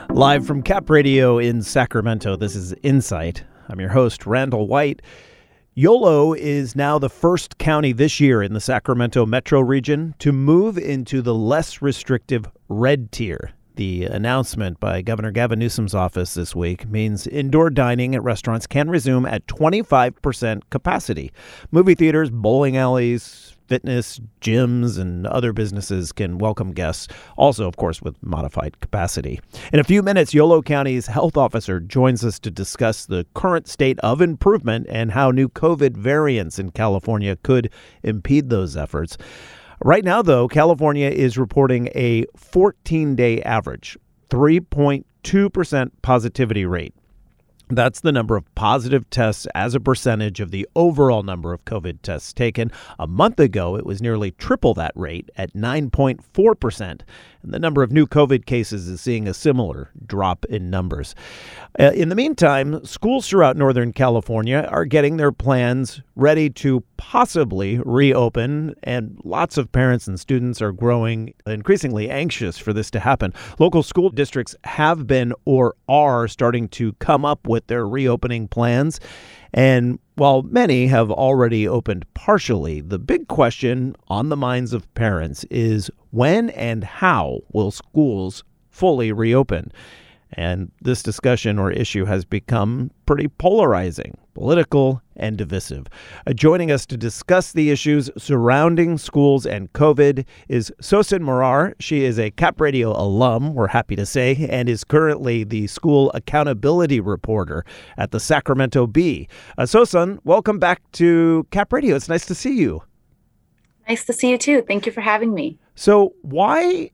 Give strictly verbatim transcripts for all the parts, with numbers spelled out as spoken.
Live from Cap Radio in Sacramento, this is Insight. I'm your host, Randall White. Yolo is now the first county this year in the Sacramento metro region to move into the less restrictive red tier. The announcement by Governor Gavin Newsom's office this week means indoor dining at restaurants can resume at twenty-five percent capacity. Movie theaters, bowling alleys, fitness, gyms, and other businesses can welcome guests, also, of course, with modified capacity. In a few minutes, Yolo County's health officer joins us to discuss the current state of improvement and how new COVID variants in California could impede those efforts. Right now, though, California is reporting a fourteen-day average, three point two percent positivity rate. That's the number of positive tests as a percentage of the overall number of COVID tests taken. A month ago, it was nearly triple that rate at nine point four percent. And the number of new COVID cases is seeing a similar drop in numbers. Uh, in the meantime, schools throughout Northern California are getting their plans ready to possibly reopen, and lots of parents and students are growing increasingly anxious for this to happen. Local school districts have been or are starting to come up with their reopening plans. And while many have already opened partially, the big question on the minds of parents is when and how will schools fully reopen? And this discussion or issue has become pretty polarizing, political, and divisive. Uh, joining us to discuss the issues surrounding schools and COVID is Sosan Morar. She is a Cap Radio alum, we're happy to say, and is currently the school accountability reporter at the Sacramento Bee. Uh, Sosan, welcome back to Cap Radio. It's nice to see you. Nice to see you too. Thank you for having me. So why...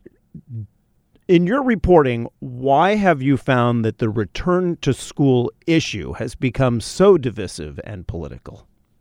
In your reporting, why have you found that the return to school issue has become so divisive and political?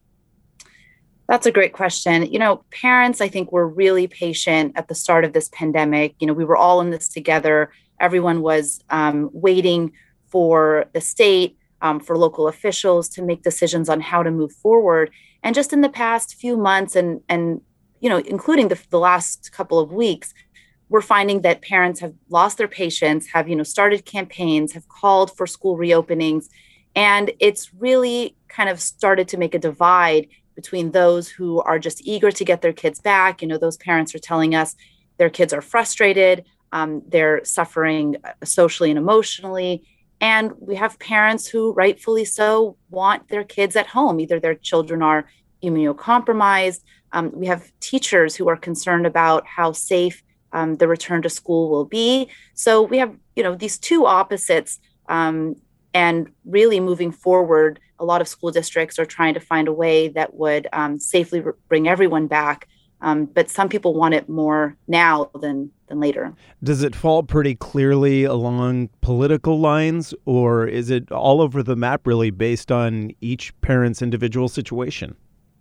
That's a great question. You know, parents, I think, were really patient at the start of this pandemic. You know, we were all in this together. Everyone was um, waiting for the state, um, for local officials to make decisions on how to move forward. And just in the past few months and, and you know, including the, the last couple of weeks, we're finding that parents have lost their patience, have, you know, started campaigns, have called for school reopenings. And it's really kind of started to make a divide between those who are just eager to get their kids back. You know, those parents are telling us their kids are frustrated, um, they're suffering socially and emotionally. And we have parents who rightfully so want their kids at home. Either their children are immunocompromised. Um, we have teachers who are concerned about how safe Um, the return to school will be. So we have, you know, these two opposites, um, and really moving forward, a lot of school districts are trying to find a way that would um, safely re- bring everyone back. Um, but some people want it more now than than later. Does it fall pretty clearly along political lines, or is it all over the map really based on each parent's individual situation?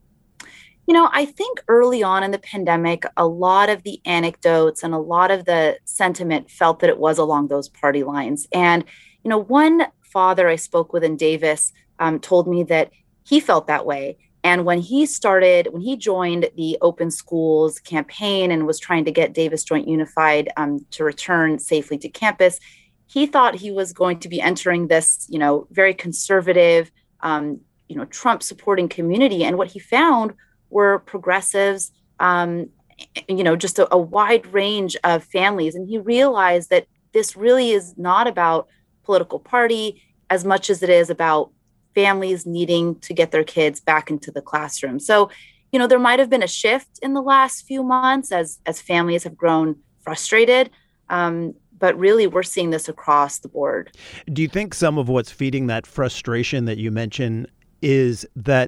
You know, I think early on in the pandemic, a lot of the anecdotes and a lot of the sentiment felt that it was along those party lines. And, you know, one father I spoke with in Davis um, told me that he felt that way. And when he started, when he joined the Open Schools campaign and was trying to get Davis Joint Unified um, to return safely to campus, he thought he was going to be entering this, you know, very conservative, um, you know, Trump supporting community. And what he found were progressives, um, you know, just a, a wide range of families. And he realized that this really is not about political party as much as it is about families needing to get their kids back into the classroom. So, you know, there might have been a shift in the last few months as, as families have grown frustrated. Um, but really, we're seeing this across the board. Do you think some of what's feeding that frustration that you mentioned is that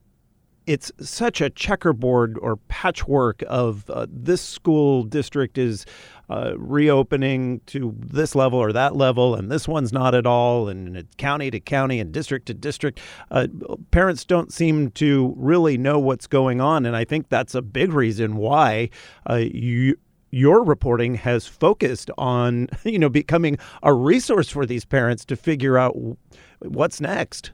it's such a checkerboard or patchwork of uh, this school district is uh, reopening to this level or that level, and this one's not at all, and it's county to county and district to district. Uh, parents don't seem to really know what's going on, and I think that's a big reason why uh, you your reporting has focused on, you know, becoming a resource for these parents to figure out what's next.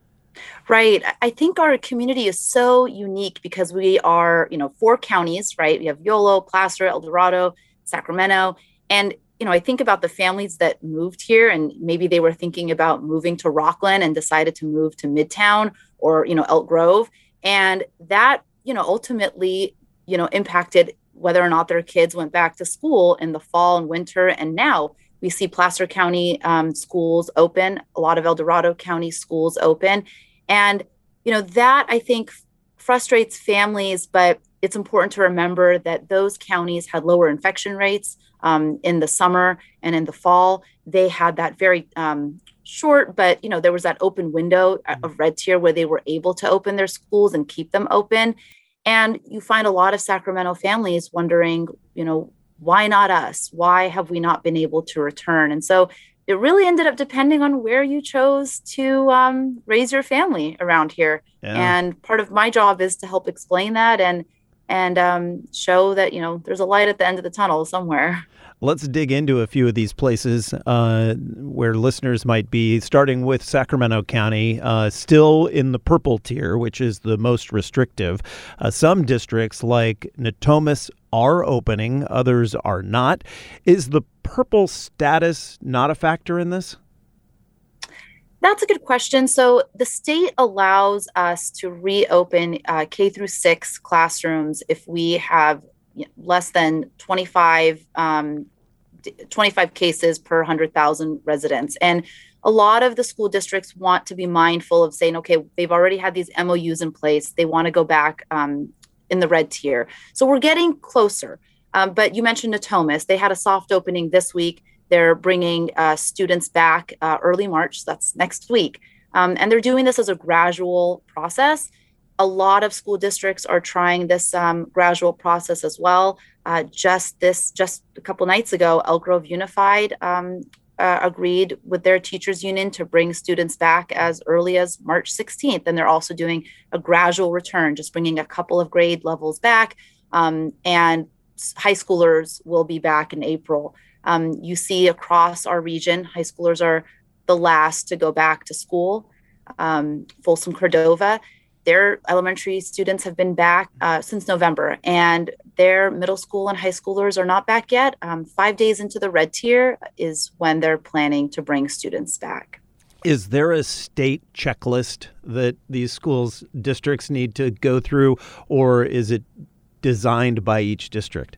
Right. I think our community is so unique because we are, you know, four counties, right? We have Yolo, Placer, El Dorado, Sacramento. And you know, I think about the families that moved here, and maybe they were thinking about moving to Rockland and decided to move to Midtown or, you know, Elk Grove. And that, you know, ultimately, you know, impacted whether or not their kids went back to school in the fall and winter. And now we see Placer County um, schools open, a lot of El Dorado County schools open. And, you know, that I think frustrates families, but it's important to remember that those counties had lower infection rates um, in the summer and in the fall. They had that very um, short, but, you know, there was that open window of red tier where they were able to open their schools and keep them open. And you find a lot of Sacramento families wondering, you know, why not us? Why have we not been able to return? And so it really ended up depending on where you chose to um, raise your family around here. Yeah. And part of my job is to help explain that and and um, show that, you know, there's a light at the end of the tunnel somewhere. Let's dig into a few of these places uh, where listeners might be, starting with Sacramento County, uh, still in the purple tier, which is the most restrictive. Uh, some districts like Natomas are opening, others are not. Is the purple status not a factor in this? That's a good question. So the state allows us to reopen uh, K through six classrooms if we have less than twenty-five, um, twenty-five cases per one hundred thousand residents. And a lot of the school districts want to be mindful of saying, okay, they've already had these M O Us in place. They want to go back um, in the red tier. So we're getting closer. Um, but you mentioned Natomas. They had a soft opening this week. They're bringing uh, students back uh, early March. So that's next week. Um, and they're doing this as a gradual process. A lot of school districts are trying this um, gradual process as well. Uh, just this, just a couple nights ago, Elk Grove Unified um, uh, agreed with their teachers union to bring students back as early as March sixteenth. And they're also doing a gradual return, just bringing a couple of grade levels back. Um, and high schoolers will be back in April. Um, you see across our region, high schoolers are the last to go back to school. Um, Folsom Cordova, their elementary students have been back uh, since November, and their middle school and high schoolers are not back yet. Um, five days into the red tier is when they're planning to bring students back. Is there a state checklist that these schools districts need to go through, or is it designed by each district?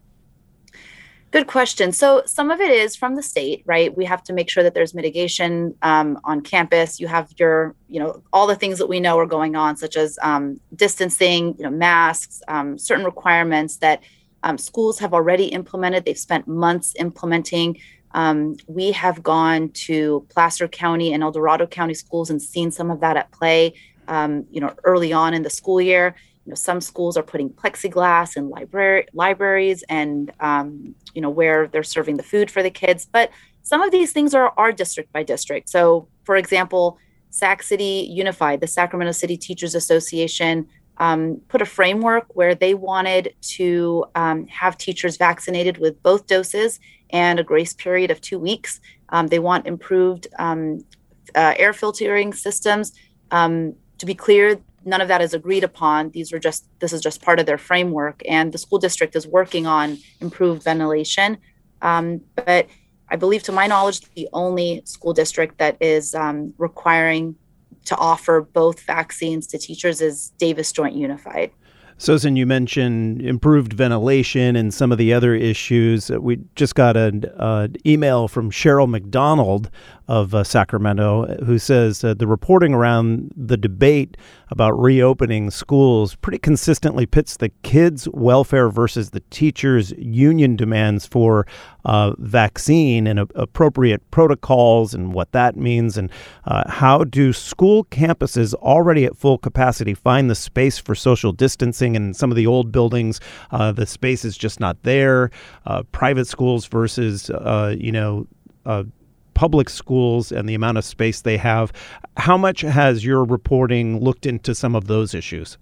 Good question. So some of it is from the state, right? We have to make sure that there's mitigation um, on campus. You have your, you know, all the things that we know are going on, such as um, distancing, you know, masks, um, certain requirements that um, schools have already implemented. They've spent months implementing. Um, we have gone to Placer County and El Dorado County schools and seen some of that at play, um, you know, early on in the school year. You know, some schools are putting plexiglass in library libraries and, um, you know, where they're serving the food for the kids. But some of these things are, are district by district. So, for example, Sac City Unified, the Sacramento City Teachers Association, um, put a framework where they wanted to um, have teachers vaccinated with both doses and a grace period of two weeks. Um, they want improved um, uh, air filtering systems. Um, to be clear, none of that is agreed upon. These are just, this is just part of their framework. And the school district is working on improved ventilation. Um, but I believe, to my knowledge, the only school district that is um, requiring to offer both vaccines to teachers is Davis Joint Unified. Susan, you mentioned improved ventilation and some of the other issues. We just got an uh, email from Cheryl McDonald of uh, Sacramento, who says uh, the reporting around the debate about reopening schools pretty consistently pits the kids' welfare versus the teachers' union demands for uh, vaccine and uh, appropriate protocols and what that means. And uh, how do school campuses already at full capacity find the space for social distancing? In some of the old buildings, uh, the space is just not there. Uh, private schools versus, uh, you know, uh, public schools and the amount of space they have. How much has your reporting looked into some of those issues?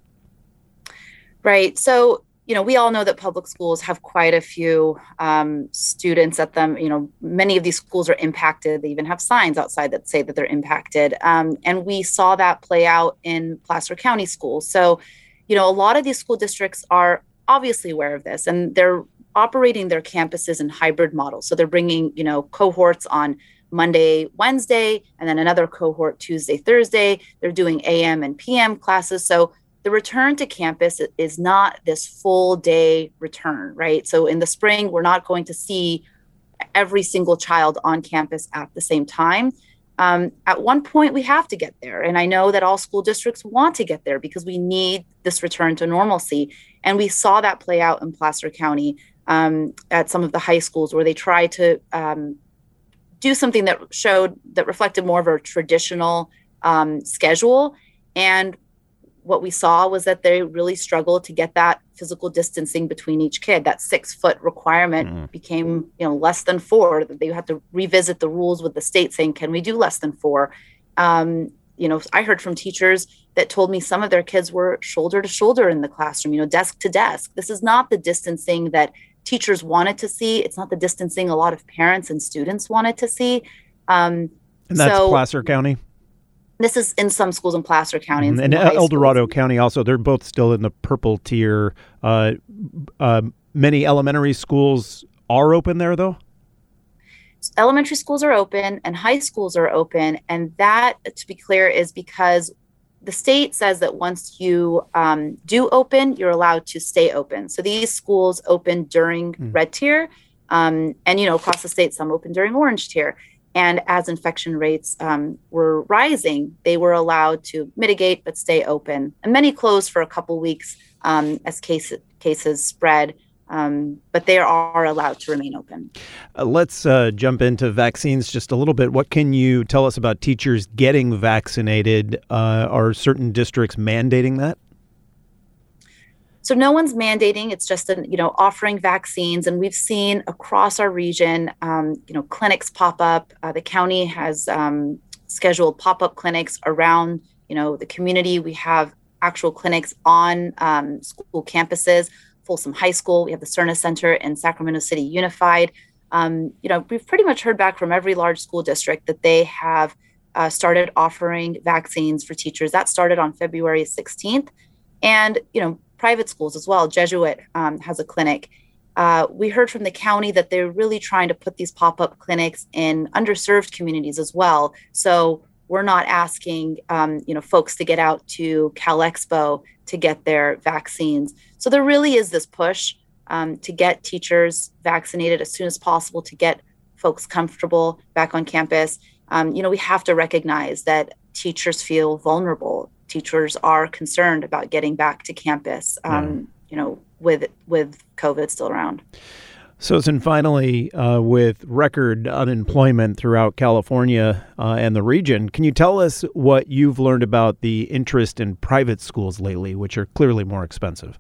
Right. So, you know, we all know that public schools have quite a few um, students at them. You know, many of these schools are impacted. They even have signs outside that say that they're impacted. Um, and we saw that play out in Placer County schools. So, you know, a lot of these school districts are obviously aware of this, and they're operating their campuses in hybrid models. So they're bringing, you know, cohorts on Monday, Wednesday, and then another cohort Tuesday, Thursday. They're doing A M and P M classes. So the return to campus is not this full day return, right? So in the spring, we're not going to see every single child on campus at the same time. Um, at one point, we have to get there. And I know that all school districts want to get there because we need this return to normalcy. And we saw that play out in Placer County um, at some of the high schools where they tried to um, do something that showed, that reflected more of a traditional um, schedule. And what we saw was that they really struggled to get that physical distancing between each kid. That six foot requirement mm. became, you know, less than four. They had to revisit the rules with the state saying, can we do less than four? Um, you know, I heard from teachers that told me some of their kids were shoulder to shoulder in the classroom, you know, desk to desk. This is not the distancing that teachers wanted to see. It's not the distancing a lot of parents and students wanted to see. Um, and that's so, Placer County? This is in some schools in Placer County. Mm-hmm. And El Dorado County also, they're both still in the purple tier. Uh, uh, many elementary schools are open there, though? Elementary schools are open and high schools are open. And that, to be clear, is because the state says that once you um, do open, you're allowed to stay open. So these schools open during mm. red tier. Um, and, you know, across the state, some open during orange tier. And as infection rates um, were rising, they were allowed to mitigate but stay open. And many closed for a couple weeks um, as case, cases spread, um, but they are allowed to remain open. Uh, let's uh, jump into vaccines just a little bit. What can you tell us about teachers getting vaccinated? Uh, are certain districts mandating that? So no one's mandating. It's just, an, you know, offering vaccines. And we've seen across our region, um, you know, clinics pop up. Uh, the county has um, scheduled pop-up clinics around, you know, the community. We have actual clinics on um, school campuses, Folsom High School. We have the Cerna Center in Sacramento City Unified. Um, you know, we've pretty much heard back from every large school district that they have uh, started offering vaccines for teachers. That started on February sixteenth. And, you know, private schools as well. Jesuit um, has a clinic. Uh, we heard from the county that they're really trying to put these pop-up clinics in underserved communities as well. So we're not asking, um, you know, folks to get out to Cal Expo to get their vaccines. So there really is this push um, to get teachers vaccinated as soon as possible, to get folks comfortable back on campus. Um, you know, we have to recognize that teachers feel vulnerable. Teachers are concerned about getting back to campus, um, yeah. you know, with with COVID still around. So, and finally, uh, with record unemployment throughout California uh, and the region, can you tell us what you've learned about the interest in private schools lately, which are clearly more expensive?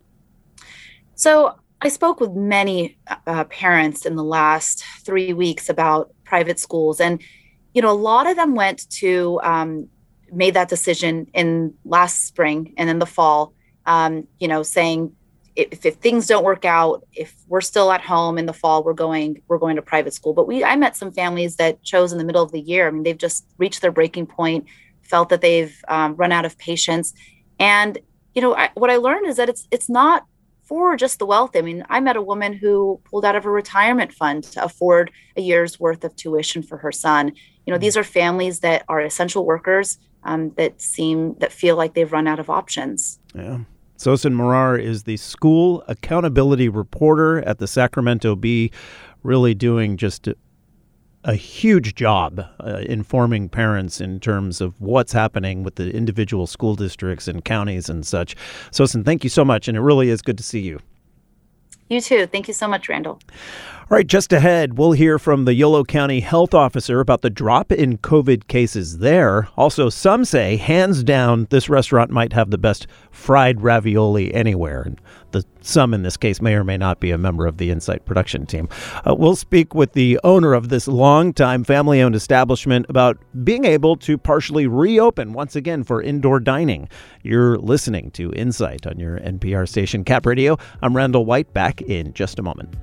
So I spoke with many uh, parents in the last three weeks about private schools. And, you know, a lot of them went to um, made that decision in last spring and in the fall, um, you know, saying if, if things don't work out, if we're still at home in the fall, we're going, we're going to private school. But we, I met some families that chose in the middle of the year. I mean, they've just reached their breaking point, felt that they've um, run out of patience. And, you know, I, what I learned is that it's, it's not for just the wealthy. I mean, I met a woman who pulled out of a retirement fund to afford a year's worth of tuition for her son. You know, these are families that are essential workers, Um, that seem that feel like they've run out of options. Yeah. Sosen Morar is the school accountability reporter at the Sacramento Bee, really doing just a, a huge job uh, informing parents in terms of what's happening with the individual school districts and counties and such. Sosen, thank you so much, and it really is good to see you. You too. Thank you so much, Randall. All right, just ahead, we'll hear from the Yolo County health officer about the drop in COVID cases there. Also, some say, hands down, this restaurant might have the best fried ravioli anywhere. And the some in this case may or may not be a member of the Insight production team. Uh, we'll speak with the owner of this longtime family-owned establishment about being able to partially reopen once again for indoor dining. You're listening to Insight on your N P R station, Cap Radio. I'm Randall White, back in just a moment.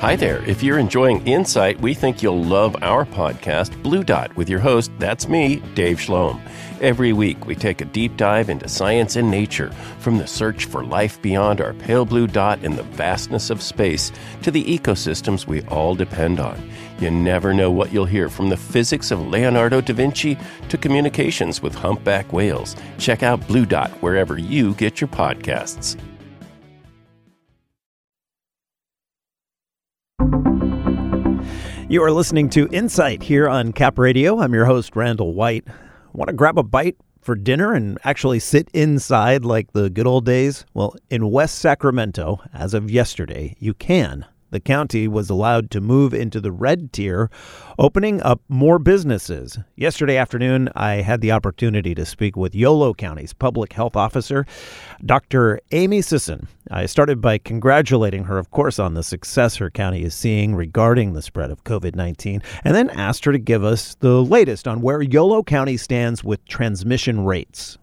Hi there. If you're enjoying Insight, we think you'll love our podcast, Blue Dot, with your host, that's me, Dave Schloem. Every week, we take a deep dive into science and nature, from the search for life beyond our pale blue dot in the vastness of space to the ecosystems we all depend on. You never know what you'll hear, from the physics of Leonardo da Vinci to communications with humpback whales. Check out Blue Dot wherever you get your podcasts. You are listening to Insight here on Cap Radio. I'm your host, Randall White. Want to grab a bite for dinner and actually sit inside like the good old days? Well, in West Sacramento, as of yesterday, you can. The county was allowed to move into the red tier, opening up more businesses. Yesterday afternoon, I had the opportunity to speak with Yolo County's public health officer, Doctor Amy Sisson. I started by congratulating her, of course, on the success her county is seeing regarding the spread of covid nineteen, and then asked her to give us the latest on where Yolo County stands with transmission rates.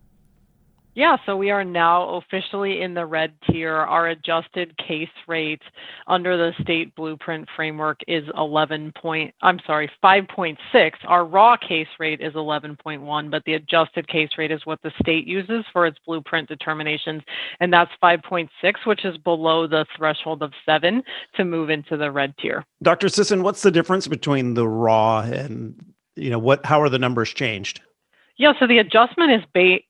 Yeah, so we are now officially in the red tier. Our adjusted case rate under the state blueprint framework is eleven point, I'm sorry, five point six. Our raw case rate is eleven point one, but the adjusted case rate is what the state uses for its blueprint determinations, and that's five point six, which is below the threshold of seven to move into the red tier. Doctor Sisson, what's the difference between the raw and, you know, what? How are the numbers changed? Yeah, so the adjustment is ba-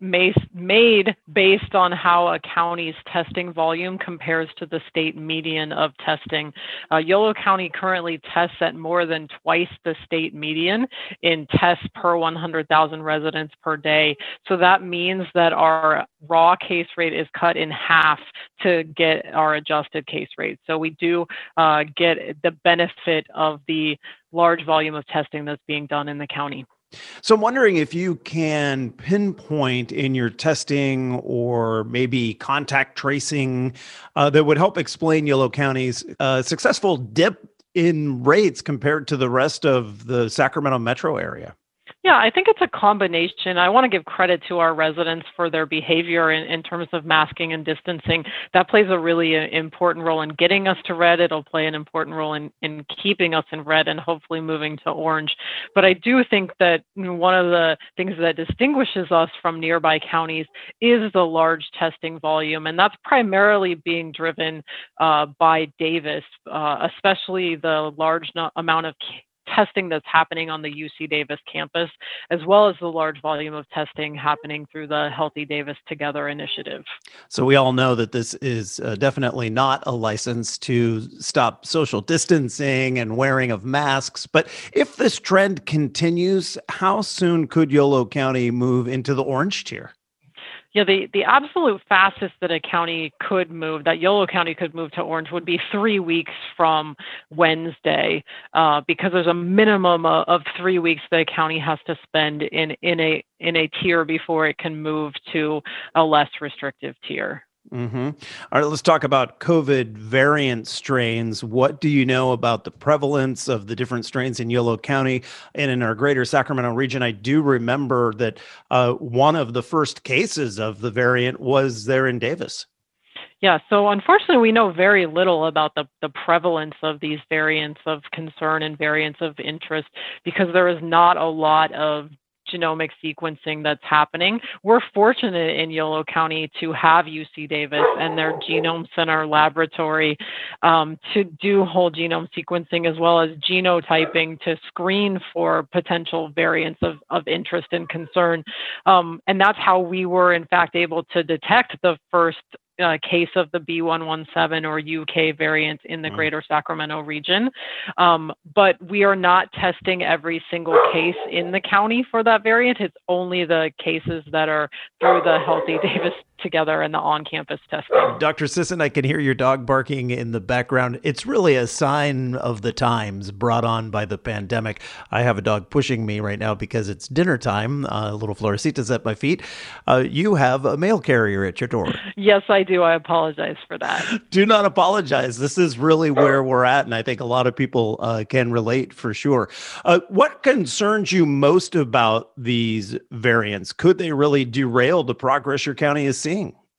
made based on how a county's testing volume compares to the state median of testing. Uh, Yolo County currently tests at more than twice the state median in tests per one hundred thousand residents per day. So that means that our raw case rate is cut in half to get our adjusted case rate. So we do uh, get the benefit of the large volume of testing that's being done in the county. So I'm wondering if you can pinpoint in your testing or maybe contact tracing uh, that would help explain Yolo County's uh, successful dip in rates compared to the rest of the Sacramento metro area. Yeah, I think it's a combination. I want to give credit to our residents for their behavior in, in terms of masking and distancing. That plays a really uh, important role in getting us to red. It'll play an important role in, in keeping us in red and hopefully moving to orange. But I do think that one of the things that distinguishes us from nearby counties is the large testing volume. And that's primarily being driven uh, by Davis, uh, especially the large no- amount of testing that's happening on the U C Davis campus, as well as the large volume of testing happening through the Healthy Davis Together initiative. So we all know that this is uh, definitely not a license to stop social distancing and wearing of masks. But if this trend continues, how soon could Yolo County move into the orange tier? Yeah, the, the absolute fastest that a county could move, that Yolo County could move to orange, would be three weeks from Wednesday, uh, because there's a minimum of, of three weeks that a county has to spend in, in a in a tier before it can move to a less restrictive tier. Mm-hmm. All right, let's talk about COVID variant strains. What do you know about the prevalence of the different strains in Yolo County and in our greater Sacramento region? I do remember that uh, one of the first cases of the variant was there in Davis. Yeah, so unfortunately, we know very little about the, the prevalence of these variants of concern and variants of interest because there is not a lot of genomic sequencing that's happening. We're fortunate in Yolo County to have U C Davis and their Genome Center laboratory um, to do whole genome sequencing as well as genotyping to screen for potential variants of, of interest and concern. Um, and that's how we were, in fact, able to detect the first Uh, case of the B one one seven or U K variant in the mm. greater Sacramento region. Um, but we are not testing every single case in the county for that variant. It's only the cases that are through the Healthy Davis Together and the on-campus testing. Doctor Sisson, I can hear your dog barking in the background. It's really a sign of the times brought on by the pandemic. I have a dog pushing me right now because it's dinner time. Uh, little Florecitas at my feet. Uh, you have a mail carrier at your door. Yes, I do. I apologize for that. Do not apologize. This is really where we're at, and I think a lot of people uh, can relate for sure. Uh, what concerns you most about these variants? Could they really derail the progress your county is seeing?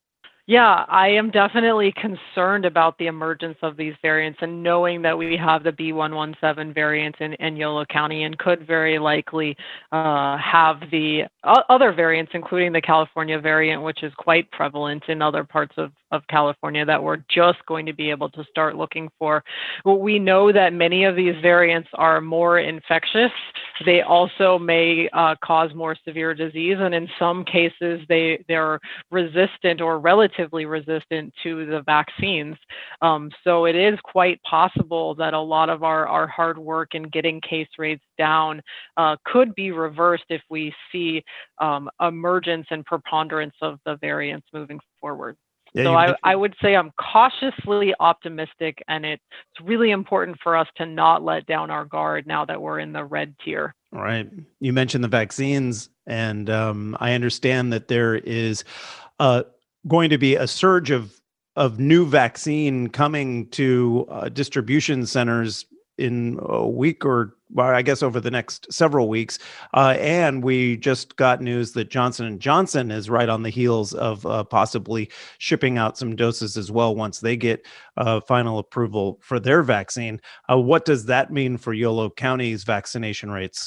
Yeah, I am definitely concerned about the emergence of these variants and knowing that we have the B one one seven variant in, in Yolo County and could very likely uh, have the o- other variants, including the California variant, which is quite prevalent in other parts of, of California that we're just going to be able to start looking for. Well, we know that many of these variants are more infectious. They also may uh, cause more severe disease, and in some cases, they, they're resistant or relatively resistant to the vaccines. Um, so it is quite possible that a lot of our, our hard work in getting case rates down uh, could be reversed if we see um, emergence and preponderance of the variants moving forward. Yeah, so you I, mentioned- I would say I'm cautiously optimistic, and it's really important for us to not let down our guard now that we're in the red tier. All right. You mentioned the vaccines, and um, I understand that there is uh, going to be a surge of of new vaccine coming to uh, distribution centers in a week or, well, I guess over the next several weeks. Uh, and we just got news that Johnson and Johnson is right on the heels of uh, possibly shipping out some doses as well once they get uh, final approval for their vaccine. Uh, what does that mean for Yolo County's vaccination rates?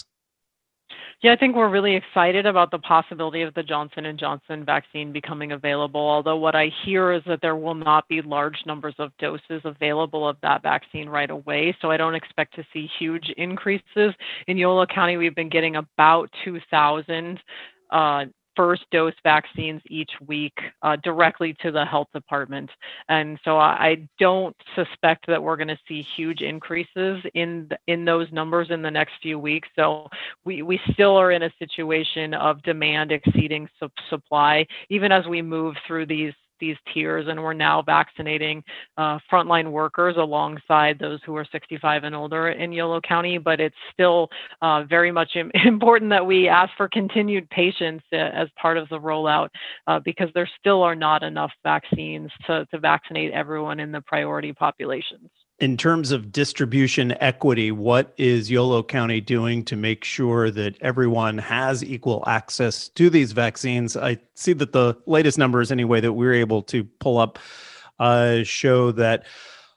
Yeah, I think we're really excited about the possibility of the Johnson and Johnson vaccine becoming available, although what I hear is that there will not be large numbers of doses available of that vaccine right away. So I don't expect to see huge increases. In Yolo County, we've been getting about two thousand uh, first dose vaccines each week uh, directly to the health department. And so I, I don't suspect that we're going to see huge increases in the, in those numbers in the next few weeks. So we, we still are in a situation of demand exceeding su- supply, even as we move through these these tiers, and we're now vaccinating uh, frontline workers alongside those who are sixty-five and older in Yolo County. But it's still uh, very much im- important that we ask for continued patience uh, as part of the rollout, uh, because there still are not enough vaccines to, to vaccinate everyone in the priority populations. In terms of distribution equity, what is Yolo County doing to make sure that everyone has equal access to these vaccines? I see that the latest numbers, anyway, that we were able to pull up uh, show that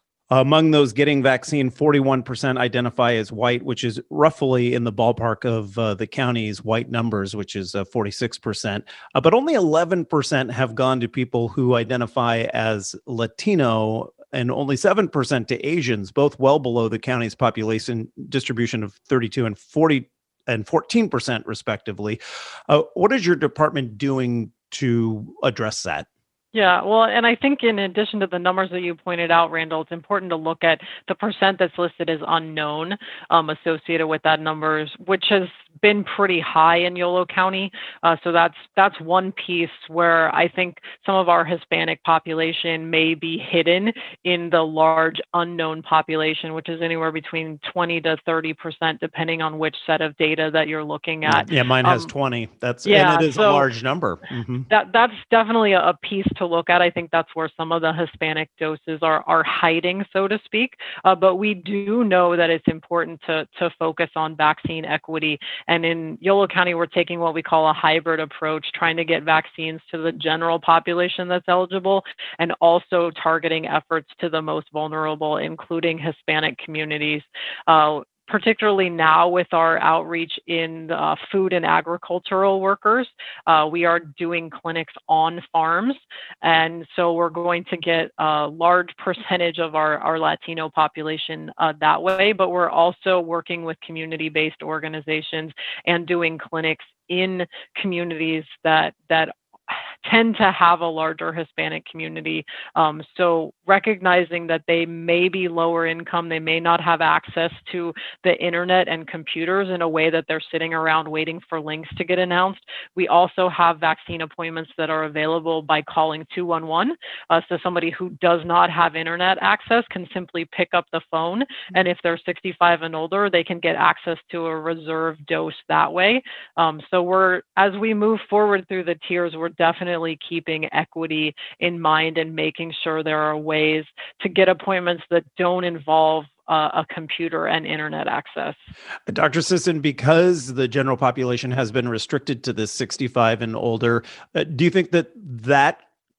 among those getting vaccine, forty-one percent identify as white, which is roughly in the ballpark of uh, the county's white numbers, which is uh, forty-six percent. Uh, but only eleven percent have gone to people who identify as Latino, and only seven percent to Asians, both well below the county's population distribution of thirty-two and forty and fourteen percent respectively. Uh, what is your department doing to address that? Yeah, well, and I think in addition to the numbers that you pointed out, Randall, it's important to look at the percent that's listed as unknown um, associated with that numbers, which has been pretty high in Yolo County. Uh, so that's that's one piece where I think some of our Hispanic population may be hidden in the large unknown population, which is anywhere between twenty to thirty percent, depending on which set of data that you're looking at. Yeah, mine has um, twenty. That's yeah, and it is so a large number. Mm-hmm. That that's definitely a, a piece to look at. I think that's where some of the Hispanic doses are are hiding, so to speak. Uh, but we do know that it's important to to focus on vaccine equity. And in Yolo County, we're taking what we call a hybrid approach, trying to get vaccines to the general population that's eligible, and also targeting efforts to the most vulnerable, including Hispanic communities. Uh, particularly now with our outreach in uh, food and agricultural workers. Uh, we are doing clinics on farms. And so we're going to get a large percentage of our, our Latino population uh, that way, but we're also working with community-based organizations and doing clinics in communities that, that tend to have a larger Hispanic community. Um, so recognizing that they may be lower income, they may not have access to the internet and computers in a way that they're sitting around waiting for links to get announced. We also have vaccine appointments that are available by calling two one one. Uh, so somebody who does not have internet access can simply pick up the phone. And if they're sixty-five and older, they can get access to a reserved dose that way. Um, so we're, as we move forward through the tiers, we're definitely keeping equity in mind and making sure there are ways to get appointments that don't involve uh, a computer and internet access. Doctor Sisson, because the general population has been restricted to this sixty-five and older, uh, do you think that that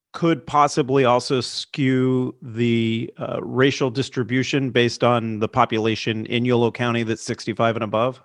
could possibly also skew the uh, racial distribution based on the population in Yolo County that's sixty-five and above?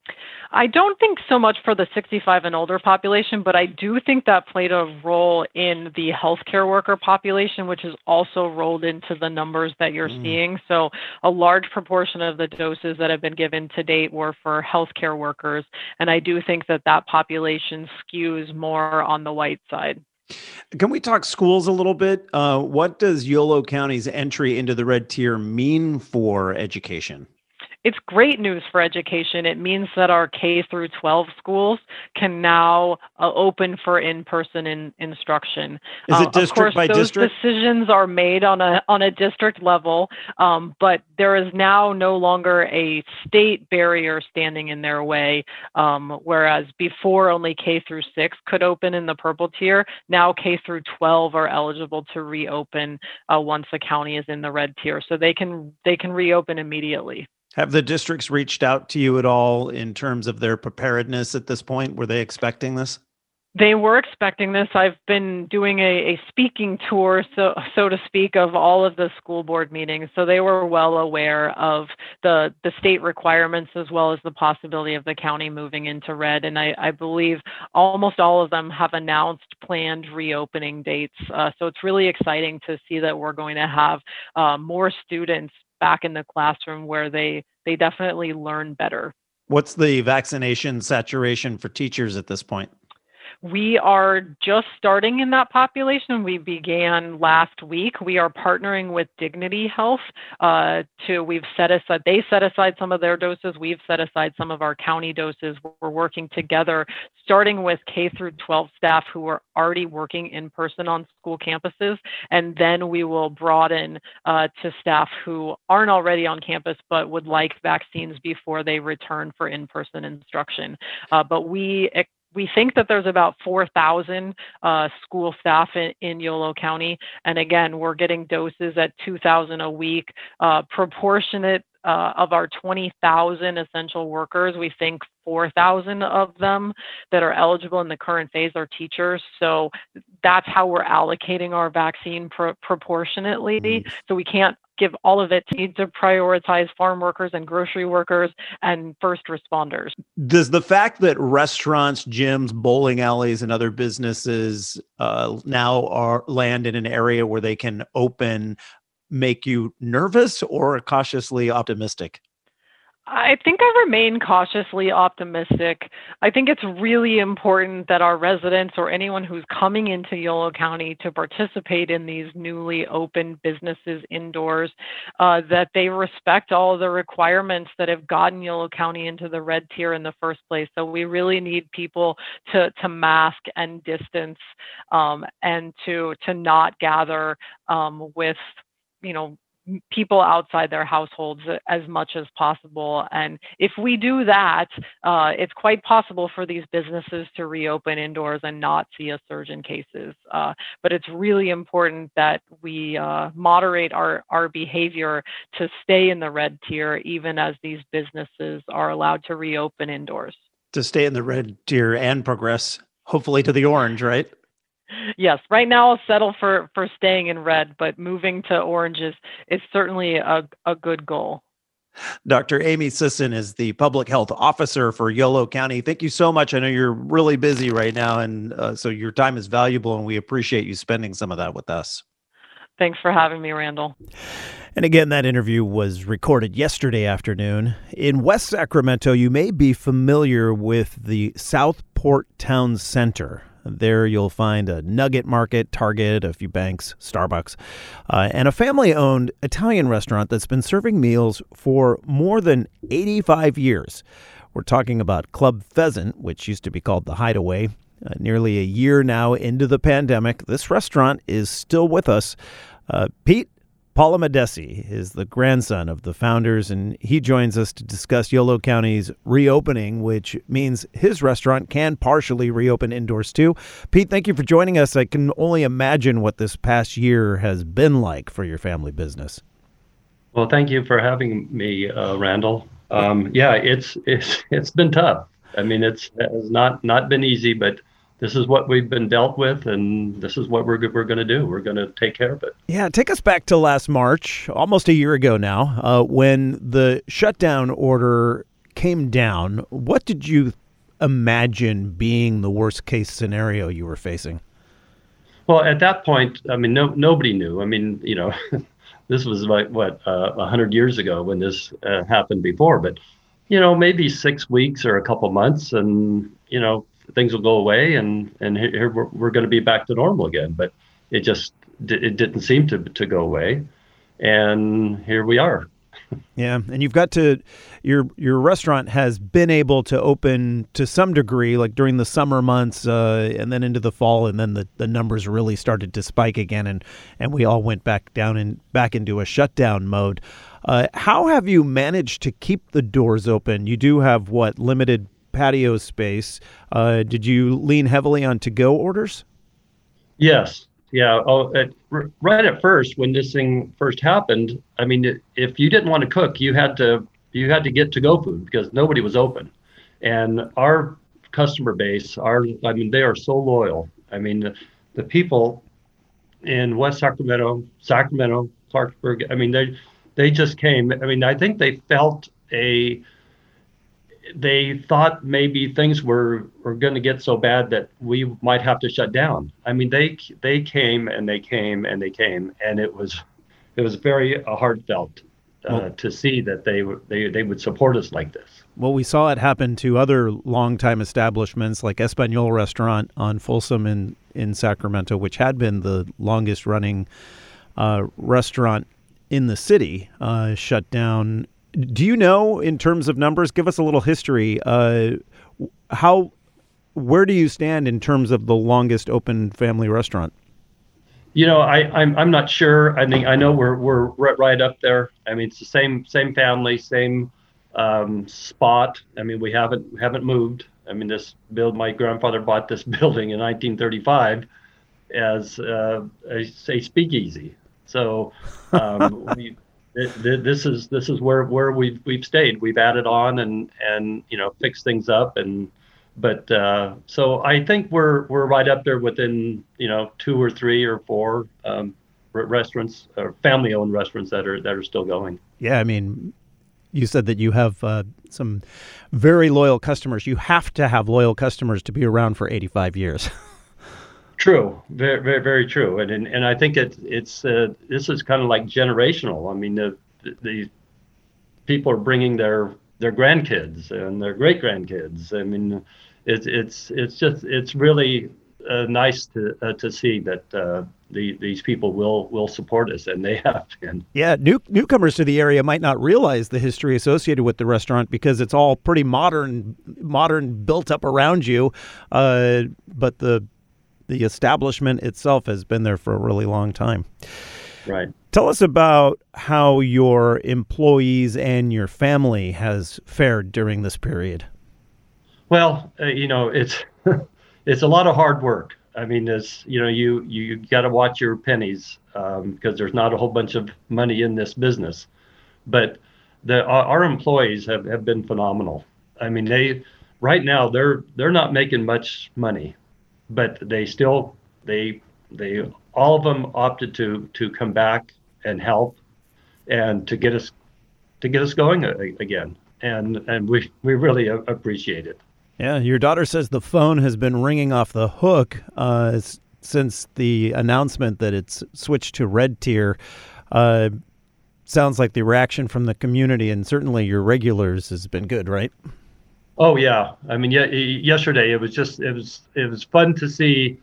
I don't think so much for the sixty-five and older population, but I do think that played a role in the healthcare worker population, which is also rolled into the numbers that you're mm. seeing. So a large proportion of the doses that have been given to date were for healthcare workers. And I do think that that population skews more on the white side. Can we talk schools a little bit? Uh, what does Yolo County's entry into the red tier mean for education? It's great news for education. It means that our K through twelve schools can now uh, open for in-person in, instruction. Is it district uh, of course, by those district? Decisions are made on a on a district level, um, but there is now no longer a state barrier standing in their way. Um, whereas before only K through six could open in the purple tier, now K through twelve are eligible to reopen uh, once the county is in the red tier, so they can they can reopen immediately. Have the districts reached out to you at all in terms of their preparedness at this point? Were they expecting this? They were expecting this. I've been doing a, a speaking tour, so so to speak, of all of the school board meetings. So they were well aware of the, the state requirements as well as the possibility of the county moving into red. And I, I believe almost all of them have announced planned reopening dates. Uh, so it's really exciting to see that we're going to have uh, more students back in the classroom where they they definitely learn better. What's the vaccination saturation for teachers at this point? We are just starting in that population. We began last week. We are partnering with Dignity Health uh, to, we've set aside, they set aside some of their doses. We've set aside some of our county doses. We're working together, starting with K through twelve staff who are already working in person on school campuses. And then we will broaden uh, to staff who aren't already on campus, but would like vaccines before they return for in-person instruction. Uh, but we We think that there's about four thousand uh, school staff in, in Yolo County. And again, we're getting doses at two thousand a week, uh, proportionate uh, of our twenty thousand essential workers. We think four thousand of them that are eligible in the current phase are teachers. So that's how we're allocating our vaccine pro- proportionately. Mm-hmm. So we can't give all of it to need to prioritize farm workers and grocery workers and first responders. Does the fact that restaurants, gyms, bowling alleys, and other businesses uh, now are land in an area where they can open make you nervous or cautiously optimistic? I think I remain cautiously optimistic. I think it's really important that our residents or anyone who's coming into Yolo County to participate in these newly open businesses indoors, uh, that they respect all of the requirements that have gotten Yolo County into the red tier in the first place. So we really need people to to mask and distance um, and to to not gather um, with, you know, people outside their households as much as possible. And if we do that, uh, it's quite possible for these businesses to reopen indoors and not see a surge in cases. Uh, but it's really important that we uh, moderate our, our behavior to stay in the red tier, even as these businesses are allowed to reopen indoors. To stay in the red tier and progress, hopefully, to the orange, right? Yes, right now I'll settle for, for staying in red, but moving to orange is, is certainly a, a good goal. Doctor Amy Sisson is the public health officer for Yolo County. Thank you so much. I know you're really busy right now, and uh, so your time is valuable, and we appreciate you spending some of that with us. Thanks for having me, Randall. And again, that interview was recorded yesterday afternoon. In West Sacramento, you may be familiar with the Southport Town Center. There you'll find a Nugget Market, Target, a few banks, Starbucks, uh, and a family-owned Italian restaurant that's been serving meals for more than eighty-five years. We're talking about Club Pheasant, which used to be called The Hideaway. Uh, nearly a year now into the pandemic, this restaurant is still with us. Uh, Pete Palomedesi is the grandson of the founders, and he joins us to discuss Yolo County's reopening, which means his restaurant can partially reopen indoors too. Pete, thank you for joining us. I can only imagine what this past year has been like for your family business. Well, thank you for having me, uh, Randall. Um, yeah, it's it's it's been tough. I mean, it's, it's not not been easy, but this is what we've been dealt with, and this is what we're we're going to do. We're going to take care of it. Yeah, take us back to last March, almost a year ago now, uh, when the shutdown order came down. What did you imagine being the worst case scenario you were facing? Well, at that point, I mean, no nobody knew. I mean, you know, this was like what a uh, hundred years ago when this uh, happened before, but you know, maybe six weeks or a couple months, and you know, things will go away, and and here we're, we're going to be back to normal again. But it just it didn't seem to to go away, and here we are. Yeah, and you've got to your your restaurant has been able to open to some degree, like during the summer months, uh, and then into the fall, and then the, the numbers really started to spike again, and and we all went back down and back into a shutdown mode. Uh, how have you managed to keep the doors open? You do have what limited patio space. Uh, did you lean heavily on to-go orders? Yes. Yeah. Oh, at, right at first, when this thing first happened, I mean, if you didn't want to cook, you had to you had to get to-go food because nobody was open. And our customer base, our I mean, they are so loyal. I mean, the, the people in West Sacramento, Sacramento, Clarksburg, I mean, they they just came. I mean, I think they felt a. They thought maybe things were, were going to get so bad that we might have to shut down. I mean, they they came and they came and they came, and it was it was very uh, heartfelt uh, well, to see that they they they would support us like this. Well, we saw it happen to other longtime establishments like Espanol Restaurant on Folsom in, in Sacramento, which had been the longest running uh, restaurant in the city, uh, shut down. Do you know, in terms of numbers, give us a little history, uh, how, where do you stand in terms of the longest open family restaurant? You know, I, I'm I'm not sure. I think I know we're we're right up there. I mean, it's the same same family, same um, spot. I mean, we haven't haven't moved. I mean, this build. My grandfather bought this building in nineteen thirty-five as uh, a, a speakeasy. So um, we. This is this is where, where we've we've stayed. We've added on and, and you know fixed things up and but uh, so I think we're we're right up there within you know two or three or four um, restaurants or family owned restaurants that are that are still going. Yeah, I mean, you said that you have uh, some very loyal customers. You have to have loyal customers to be around for eighty-five years. True, very, very, very true, and and, and I think it, it's uh, this is kind of like generational. I mean, the, the the people are bringing their their grandkids and their great grandkids. I mean, it's it's it's just it's really uh, nice to uh, to see that uh, the these people will will support us, and they have been. Yeah, new newcomers to the area might not realize the history associated with the restaurant because it's all pretty modern, modern, built up around you, uh, but the The establishment itself has been there for a really long time. Right. Tell us about how your employees and your family has fared during this period. Well, uh, you know, it's it's a lot of hard work. I mean, it's, you know, you you got to watch your pennies um, because there's not a whole bunch of money in this business. But the our, our employees have, have been phenomenal. I mean, they right now they're they're not making much money. But they still, they, they, all of them opted to to come back and help, and to get us, to get us going again, and and we we really appreciate it. Yeah, your daughter says the phone has been ringing off the hook uh, since the announcement that it's switched to red tier. Uh, sounds like the reaction from the community and certainly your regulars has been good, right? Oh yeah, I mean, yeah. Yesterday it was just it was it was fun to see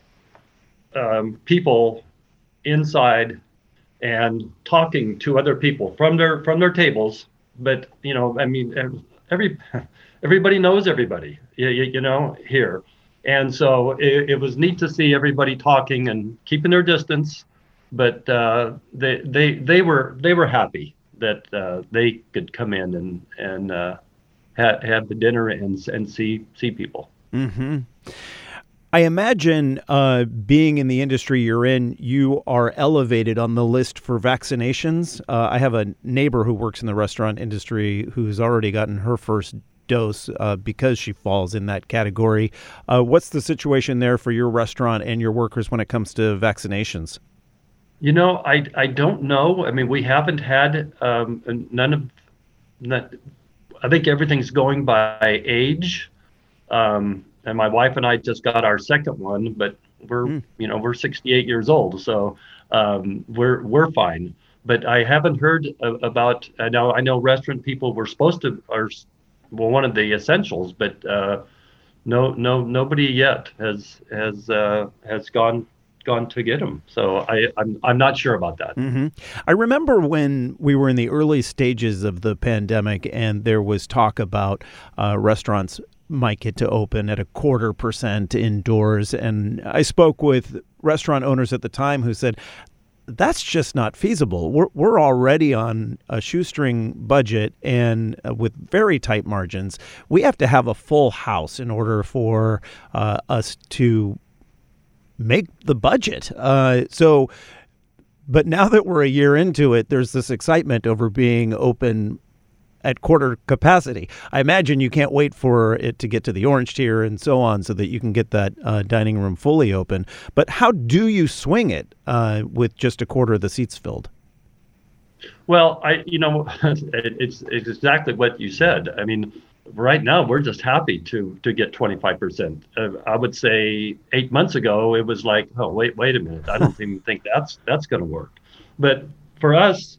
um, people inside and talking to other people from their from their tables. But you know, I mean, every everybody knows everybody, you, you know, here, and so it, it was neat to see everybody talking and keeping their distance. But uh, they they they were they were happy that uh, they could come in and and. Uh, Have, have the dinner and and see see people. Mm-hmm. I imagine uh, being in the industry you're in, you are elevated on the list for vaccinations. Uh, I have a neighbor who works in the restaurant industry who's already gotten her first dose uh, because she falls in that category. Uh, what's the situation there for your restaurant and your workers when it comes to vaccinations? You know, I I don't know. I mean, we haven't had um, none of none, I think everything's going by age. Um, and my wife and I just got our second one, but we're mm. you know we're sixty-eight years old, so um, we're we're fine. But I haven't heard about. I know I know restaurant people were supposed to are well one of the essentials, but uh, no no nobody yet has has uh, has gone. gone to get them. So I, I'm I'm not sure about that. Mm-hmm. I remember when we were in the early stages of the pandemic and there was talk about uh, restaurants might get to open at a quarter percent indoors. And I spoke with restaurant owners at the time who said, that's just not feasible. We're we're already on a shoestring budget and uh, with very tight margins. We have to have a full house in order for uh, us to make the budget. Uh, so, but now that we're a year into it, there's this excitement over being open at quarter capacity. I imagine you can't wait for it to get to the orange tier and so on so that you can get that uh, dining room fully open. But how do you swing it uh, with just a quarter of the seats filled? Well, I, you know, it's, it's exactly what you said. I mean, right now, we're just happy to to get twenty-five percent. Uh, I would say eight months ago, it was like, oh, wait, wait a minute. I don't even think that's that's going to work. But for us,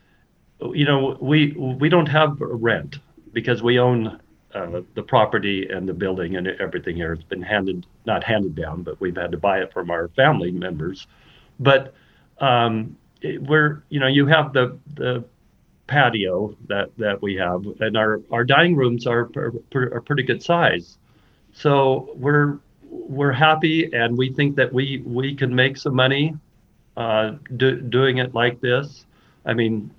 you know, we we don't have rent because we own uh, the property and the building and everything here. It's been handed, not handed down, but we've had to buy it from our family members. But um, it, we're, you know, you have the the patio that that we have, and our our dining rooms are are pretty good size, so we're we're happy, and we think that we we can make some money uh do, doing it like this. I mean,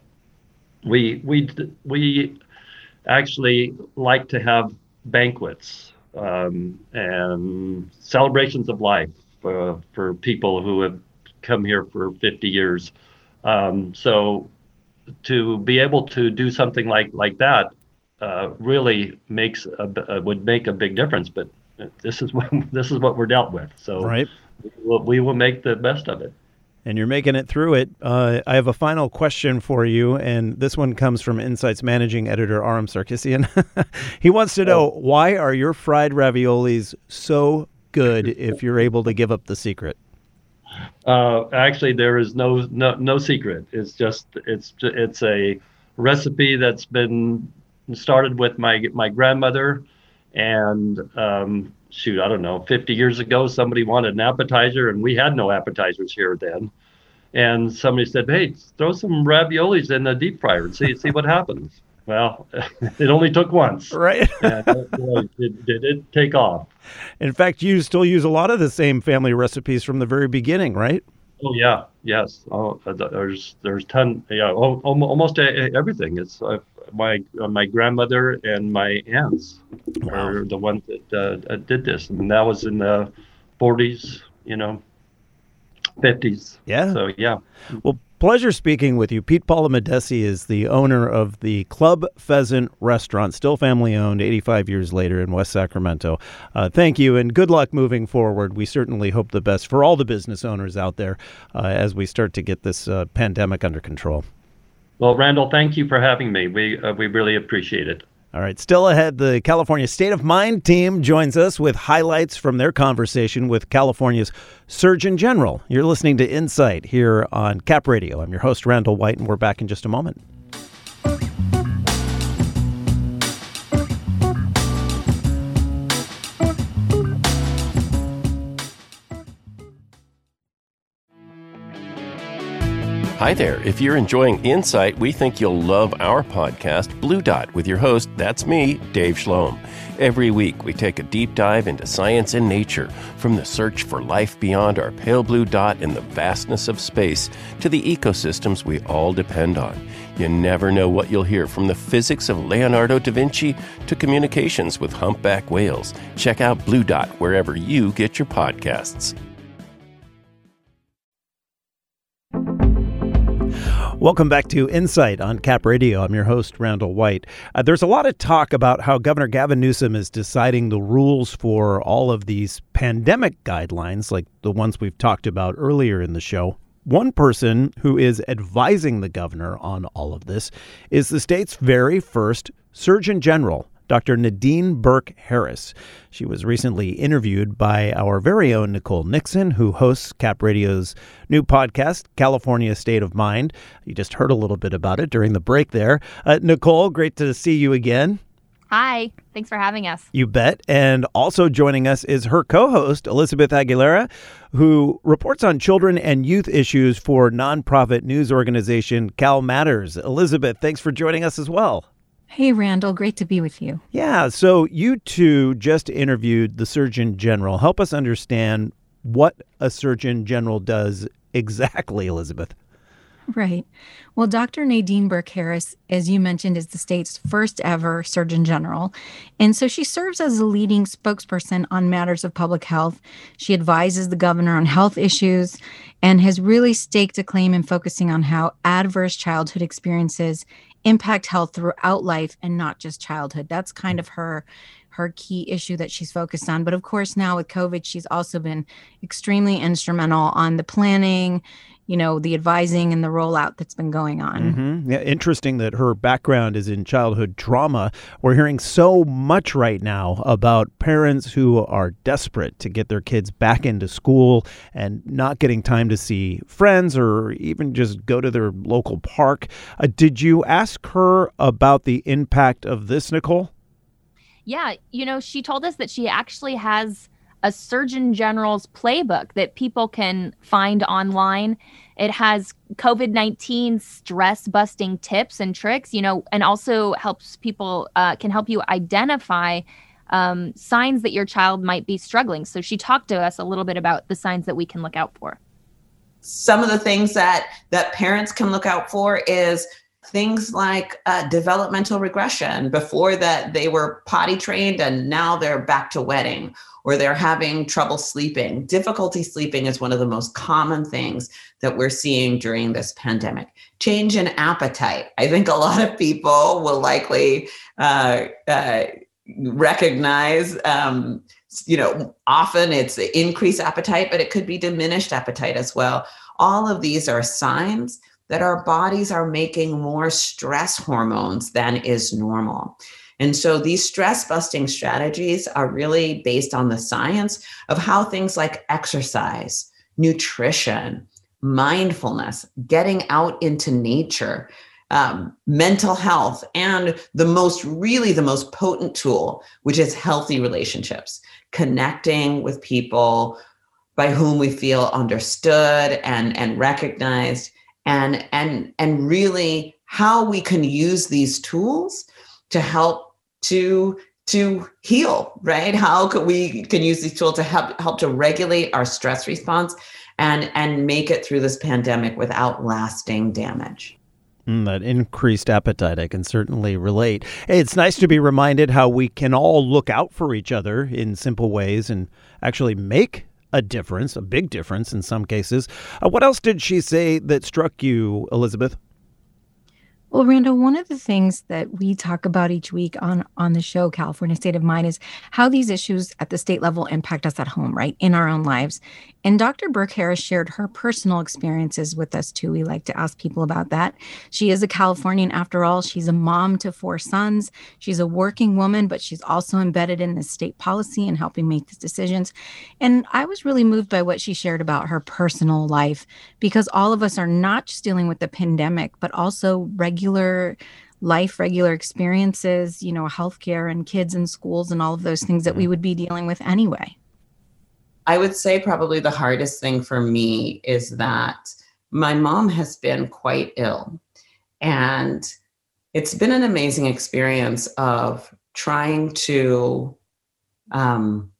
we we we actually like to have banquets um and celebrations of life uh, for people who have come here for fifty years, um so to be able to do something like like that uh, really makes a, uh, would make a big difference. But this is what this is what we're dealt with. So right. we, will, we will make the best of it. And you're making it through it. Uh, I have a final question for you, and this one comes from Insight's managing editor, Aram Sarkisian. He wants to know, oh. why are your fried raviolis so good if you're able to give up the secret? Uh, actually, there is no, no no secret. It's just it's it's a recipe that's been started with my my grandmother, and um, shoot, I don't know, fifty years ago, somebody wanted an appetizer, and we had no appetizers here then, and somebody said, "Hey, throw some raviolis in the deep fryer and see see what happens." Well, it only took once. Right. And it, it, it did take off. In fact, you still use a lot of the same family recipes from the very beginning, right? Oh, yeah. Yes. Oh, there's there's ton. Yeah. Almost everything. It's uh, my uh, my grandmother and my aunts wow. are the ones that uh, did this. And that was in the forties, you know, fifties. Yeah. So, yeah. Well, pleasure speaking with you. Pete Palomedesi is the owner of the Club Pheasant Restaurant, still family-owned, eighty-five years later in West Sacramento. Uh, thank you, and good luck moving forward. We certainly hope the best for all the business owners out there uh, as we start to get this uh, pandemic under control. Well, Randall, thank you for having me. We uh, we really appreciate it. All right, still ahead, the California State of Mind team joins us with highlights from their conversation with California's Surgeon General. You're listening to Insight here on Cap Radio. I'm your host, Randall White, and we're back in just a moment. Hi there. If you're enjoying Insight, we think you'll love our podcast, Blue Dot, with your host, that's me, Dave Schloem. Every week, we take a deep dive into science and nature, from the search for life beyond our pale blue dot in the vastness of space to the ecosystems we all depend on. You never know what you'll hear, from the physics of Leonardo da Vinci to communications with humpback whales. Check out Blue Dot wherever you get your podcasts. Welcome back to Insight on Cap Radio. I'm your host, Randall White. Uh, there's a lot of talk about how Governor Gavin Newsom is deciding the rules for all of these pandemic guidelines, like the ones we've talked about earlier in the show. One person who is advising the governor on all of this is the state's very first Surgeon General, Doctor Nadine Burke-Harris. She was recently interviewed by our very own Nicole Nixon, who hosts Cap Radio's new podcast, California State of Mind. You just heard a little bit about it during the break there. Uh, Nicole, great to see you again. Hi, thanks for having us. You bet. And also joining us is her co-host, Elizabeth Aguilera, who reports on children and youth issues for nonprofit news organization Cal Matters. Elizabeth, thanks for joining us as well. Hey, Randall. Great to be with you. Yeah. So you two just interviewed the Surgeon General. Help us understand what a Surgeon General does exactly, Elizabeth. Right. Well, Doctor Nadine Burke-Harris, as you mentioned, is the state's first ever Surgeon General. And so she serves as a leading spokesperson on matters of public health. She advises the governor on health issues and has really staked a claim in focusing on how adverse childhood experiences impact health throughout life and not just childhood. That's kind of her her key issue that she's focused on. But of course, now with COVID, she's also been extremely instrumental on the planning, you know, the advising and the rollout that's been going on. Mm-hmm. Yeah, interesting that her background is in childhood trauma. We're hearing so much right now about parents who are desperate to get their kids back into school and not getting time to see friends or even just go to their local park. Uh, did you ask her about the impact of this, Nicole? Yeah, you know, she told us that she actually has a Surgeon General's playbook that people can find online. It has COVID nineteen stress busting tips and tricks, you know, and also helps people, uh, can help you identify um, signs that your child might be struggling. So she talked to us a little bit about the signs that we can look out for. Some of the things that that parents can look out for is things like uh, developmental regression. Before that, they were potty trained and now they're back to wetting, or they're having trouble sleeping. Difficulty sleeping is one of the most common things that we're seeing during this pandemic. Change in appetite. I think a lot of people will likely uh, uh, recognize, um, you know, often it's increased appetite, but it could be diminished appetite as well. All of these are signs that our bodies are making more stress hormones than is normal. And so these stress busting strategies are really based on the science of how things like exercise, nutrition, mindfulness, getting out into nature, um, mental health, and the most, really the most potent tool, which is healthy relationships, connecting with people by whom we feel understood and, and recognized, and, and, and really how we can use these tools to help to, to heal, right? How could we can use these tools to help, help to regulate our stress response and, and make it through this pandemic without lasting damage. Mm, that increased appetite, I can certainly relate. Hey, it's nice to be reminded how we can all look out for each other in simple ways and actually make a difference, a big difference in some cases. Uh, what else did she say that struck you, Elizabeth? Well, Randall, one of the things that we talk about each week on, on the show, California State of Mind, is how these issues at the state level impact us at home, right, in our own lives. And Doctor Burke-Harris shared her personal experiences with us, too. We like to ask people about that. She is a Californian, after all. She's a mom to four sons. She's a working woman, but she's also embedded in the state policy and helping make these decisions. And I was really moved by what she shared about her personal life, because all of us are not just dealing with the pandemic, but also regular regular life, regular experiences, you know, healthcare and kids in schools and all of those things that we would be dealing with anyway. I would say probably the hardest thing for me is that my mom has been quite ill. And it's been an amazing experience of trying to um,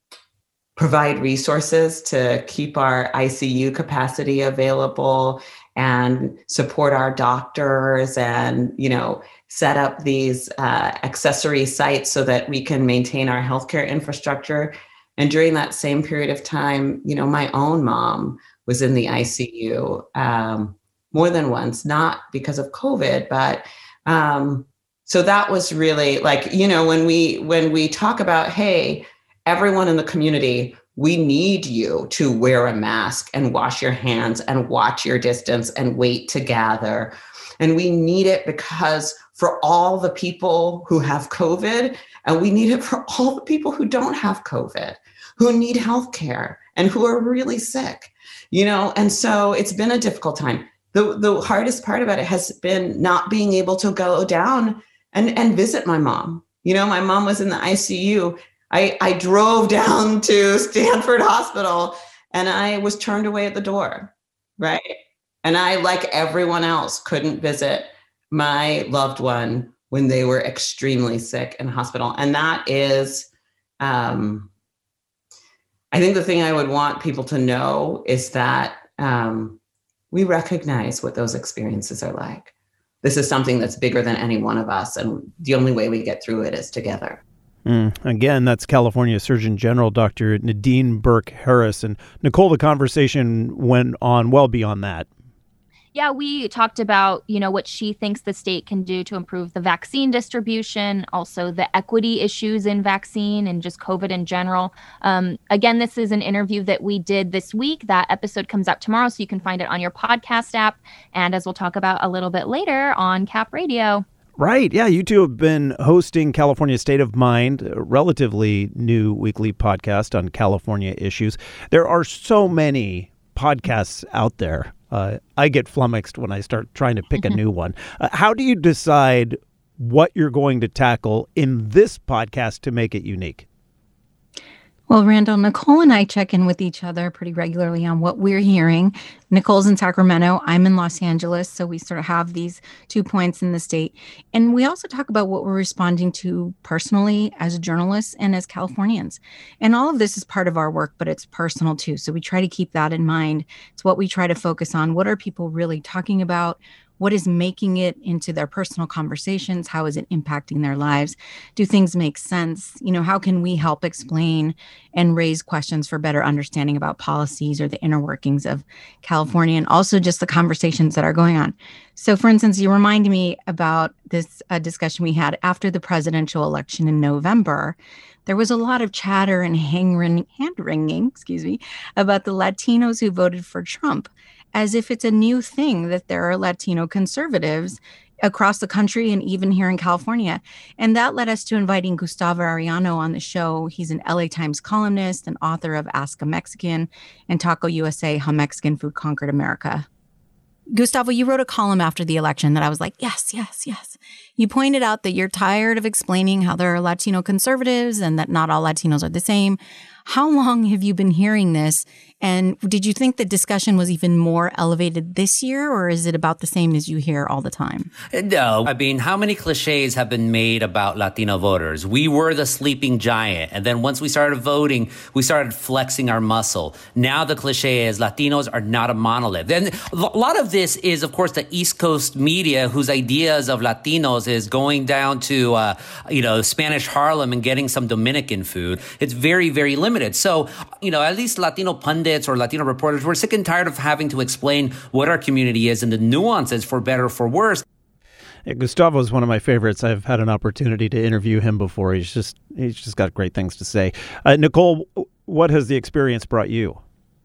provide resources to keep our I C U capacity available and support our doctors and, you know, set up these uh, accessory sites so that we can maintain our healthcare infrastructure. And during that same period of time, you know, my own mom was in the I C U um, more than once, not because of COVID, but um, so that was really like, you know, when we when we talk about, hey, everyone in the community, we need you to wear a mask and wash your hands and watch your distance and wait to gather. And we need it because for all the people who have COVID, and we need it for all the people who don't have COVID, who need healthcare and who are really sick, you know? And so it's been a difficult time. The, the hardest part about it has been not being able to go down and, and visit my mom. You know, my mom was in the I C U. I, I drove down to Stanford Hospital and I was turned away at the door, right? And I, like everyone else, couldn't visit my loved one when they were extremely sick in hospital. And that is, um, I think the thing I would want people to know is that um, we recognize what those experiences are like. This is something that's bigger than any one of us. And the only way we get through it is together. Mm. Again, that's California Surgeon General Doctor Nadine Burke-Harris. And Nicole, the conversation went on well beyond that. Yeah, we talked about, you know, what she thinks the state can do to improve the vaccine distribution, also the equity issues in vaccine and just COVID in general. Um, again, this is an interview that we did this week. That episode comes out tomorrow, so you can find it on your podcast app. And as we'll talk about a little bit later on Cap Radio. Right. Yeah. You two have been hosting California State of Mind, a relatively new weekly podcast on California issues. There are so many podcasts out there. Uh, I get flummoxed when I start trying to pick a new one. Uh, how do you decide what you're going to tackle in this podcast to make it unique? Well, Randall, Nicole and I check in with each other pretty regularly on what we're hearing. Nicole's in Sacramento. I'm in Los Angeles. So we sort of have these two points in the state. And we also talk about what we're responding to personally as journalists and as Californians. And all of this is part of our work, but it's personal too. So we try to keep that in mind. It's what we try to focus on. What are people really talking about? What is making it into their personal conversations? How is it impacting their lives? Do things make sense? You know, how can we help explain and raise questions for better understanding about policies or the inner workings of California, and also just the conversations that are going on? So, for instance, you remind me about this uh, discussion we had after the presidential election in November. There was a lot of chatter and hand wringing, excuse me, about the Latinos who voted for Trump, as if it's a new thing that there are Latino conservatives across the country and even here in California. And that led us to inviting Gustavo Arellano on the show. He's an L A Times columnist and author of Ask a Mexican and Taco U S A, How Mexican Food Conquered America. Gustavo, you wrote a column after the election that I was like, yes, yes, yes. You pointed out that you're tired of explaining how there are Latino conservatives and that not all Latinos are the same. How long have you been hearing this? And did you think the discussion was even more elevated this year, or is it about the same as you hear all the time? No. I mean, how many cliches have been made about Latino voters? We were the sleeping giant. And then once we started voting, we started flexing our muscle. Now the cliche is Latinos are not a monolith. Then a lot of this is, of course, the East Coast media whose ideas of Latinos is going down to, uh, you know, Spanish Harlem and getting some Dominican food. It's very, very limited. So, you know, at least Latino pundits or Latino reporters, we're sick and tired of having to explain what our community is and the nuances, for better or for worse. Yeah, Gustavo is one of my favorites. I've had an opportunity to interview him before. He's just he's just got great things to say. Uh, Nicole, what has the experience brought you?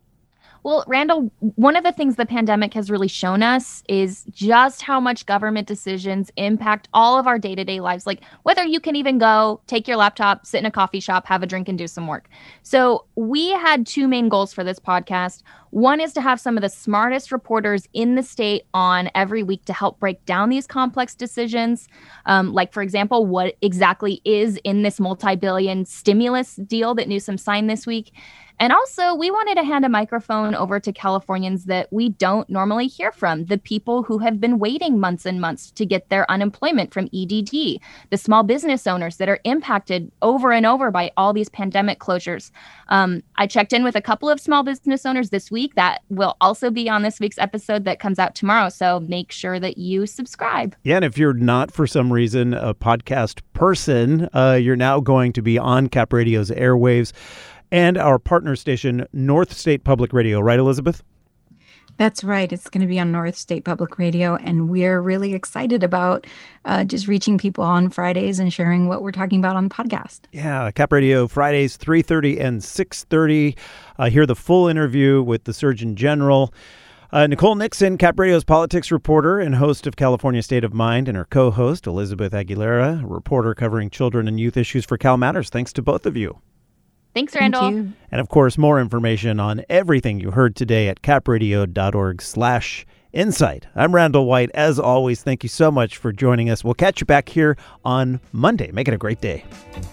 Well, Randall, one of the things the pandemic has really shown us is just how much government decisions impact all of our day-to-day lives, like whether you can even go take your laptop, sit in a coffee shop, have a drink, and do some work. So we had two main goals for this podcast. One is to have some of the smartest reporters in the state on every week to help break down these complex decisions. Um, like, for example, what exactly is in this multi-billion stimulus deal that Newsom signed this week? And also, we wanted to hand a microphone over to Californians that we don't normally hear from, the people who have been waiting months and months to get their unemployment from E D D, the small business owners that are impacted over and over by all these pandemic closures. Um, I checked in with a couple of small business owners this week. That will also be on this week's episode that comes out tomorrow. So make sure that you subscribe. Yeah, and if you're not, for some reason, a podcast person, uh, you're now going to be on Cap Radio's airwaves and our partner station, North State Public Radio. Right, Elizabeth? That's right. It's going to be on North State Public Radio, and we're really excited about uh, just reaching people on Fridays and sharing what we're talking about on the podcast. Yeah, Cap Radio Fridays, three thirty and six thirty. Uh, hear the full interview with the Surgeon General. Uh, Nicole Nixon, Cap Radio's politics reporter and host of California State of Mind, and her co-host, Elizabeth Aguilera, a reporter covering children and youth issues for Cal Matters. Thanks to both of you. Thanks, Randall. Thank you. And of course, more information on everything you heard today at capradio.org slash insight. I'm Randall White. As always, thank you so much for joining us. We'll catch you back here on Monday. Make it a great day.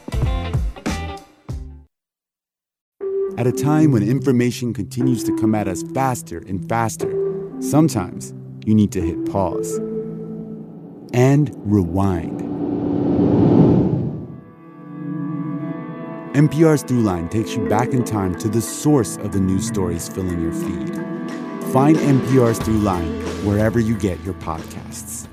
At a time when information continues to come at us faster and faster, sometimes you need to hit pause and rewind. N P R's Throughline takes you back in time to the source of the news stories filling your feed. Find N P R's Throughline wherever you get your podcasts.